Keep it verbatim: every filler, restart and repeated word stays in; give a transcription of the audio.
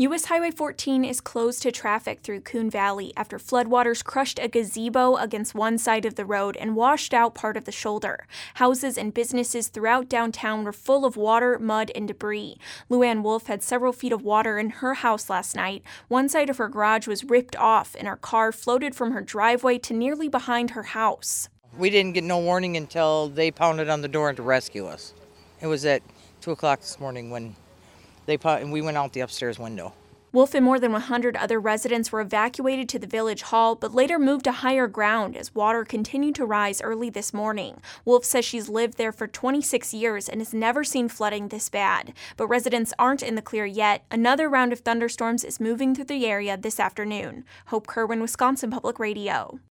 U S Highway fourteen is closed to traffic through Coon Valley after floodwaters crushed a gazebo against one side of the road and washed out part of the shoulder. Houses and businesses throughout downtown were full of water, mud, and debris. Luann Wolf had several feet of water in her house last night. One side of her garage was ripped off, and her car floated from her driveway to nearly behind her house. We didn't get no warning until they pounded on the door to rescue us. It was at two o'clock this morning when they and we went out the upstairs window. Wolf and more than one hundred other residents were evacuated to the village hall, but later moved to higher ground as water continued to rise early this morning. Wolf says she's lived there for twenty-six years and has never seen flooding this bad. But residents aren't in the clear yet. Another round of thunderstorms is moving through the area this afternoon. Hope Kerwin, Wisconsin Public Radio.